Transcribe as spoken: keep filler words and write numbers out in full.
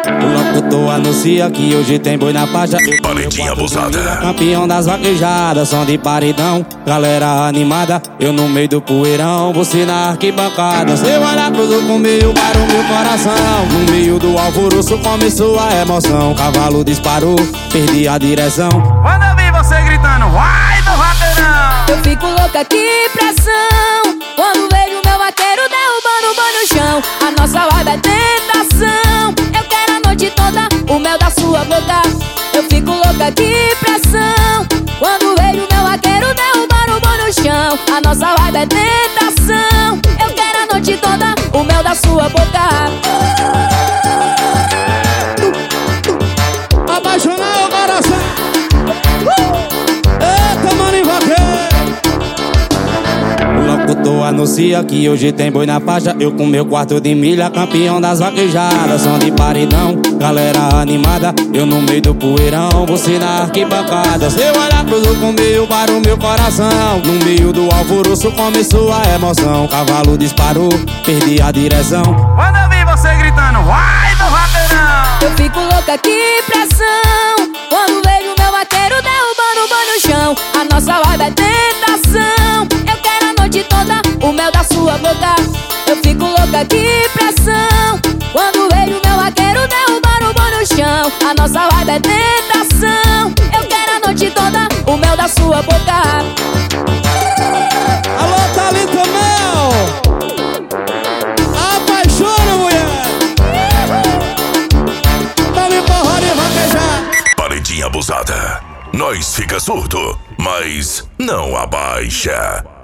O locutor anuncia que hoje tem boi na faixa. Paredinha abusada. Campeão das vaquejadas, som de paredão. Galera animada, eu no meio do poeirão. Você na arquibancada, seu olhar cruzou com meio para o meu coração. No meio do alvoroço começou a emoção. Cavalo disparou, perdi a direção. Quando eu vi você gritando, vai do vaqueirão, eu fico louca, que pressão. Quando vejo meu vaqueiro derrubando o boi no chão. A nossa vibe é tentação. Eu quero a noite toda o mel da sua boca. Eu fico louca, que pressão. Quando vejo meu vaqueiro derrubando o boi no chão. A nossa vibe é tentação. Eu quero a noite toda o mel da sua boca. Apaixonar o coração. Eita, mano, e vaqueiro. O locutor anuncia que hoje tem boi na faixa. Eu com meu quarto de milha, campeão das vaquejadas. Som de paredão, galera animada, eu no meio do poeirão. Você na arquibancada, seu olhar cruzou com meio para o meu coração. No meio do alvoroço começou a emoção. Cavalo disparou, perdi a direção. quando eu vi você gritando, vai do vaqueirão, eu fico louca, que pressão. Quando vejo meu vaqueiro derrubando o boi no chão. A nossa vibe é tentação. Eu quero a noite toda o mel da sua boca. Eu fico louca, que pressão. Quando vejo meu vaqueiro derrubando o boi no chão. A nossa vibe é tentação. Eu quero a noite toda o mel da sua boca. Alô, Thalita Mel, apaixona, mulher. Dá-me porrada e vaquejar. Paredinha abusada. Nós fica surdo, mas não abaixa.